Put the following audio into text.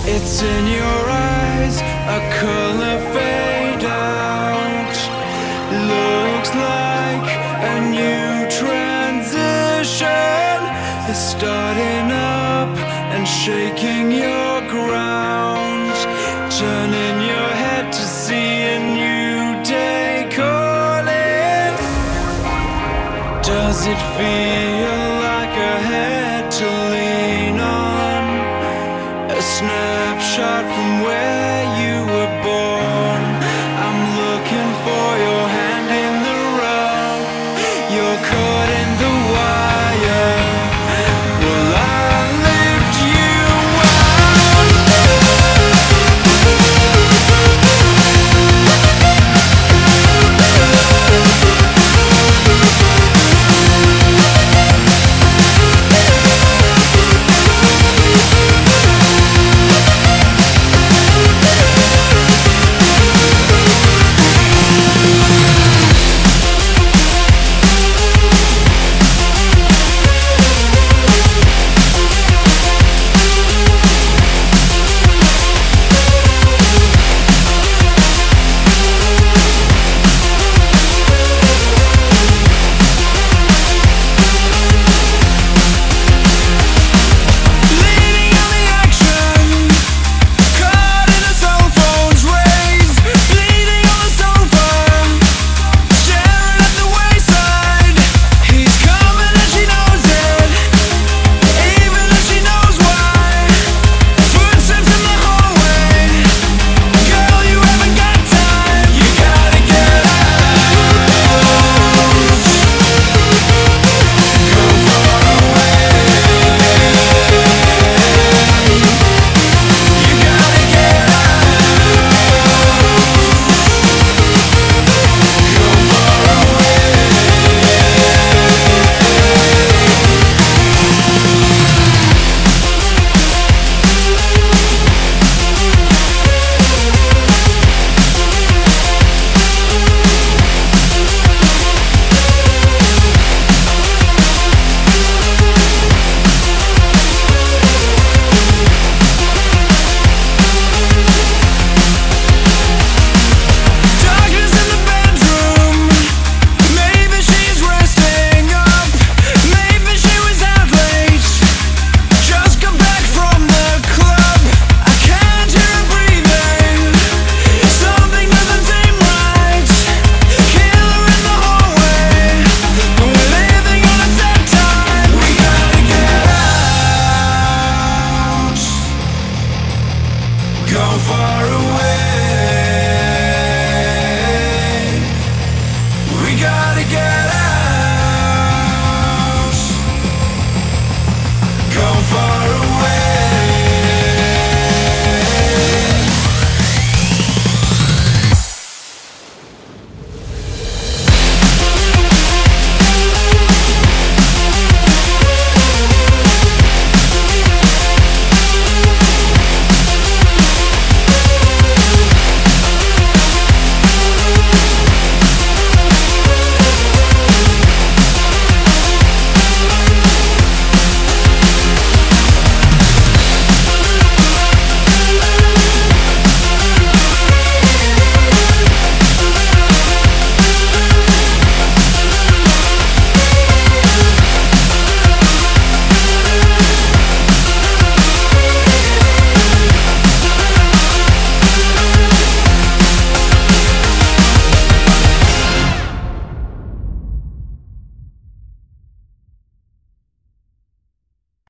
It's in your eyes, a color fade out. Looks like a new transition is starting up and shaking your ground. Turning your head to see a new day calling. Does it feel like a head to lean on? A snapshot from where you were.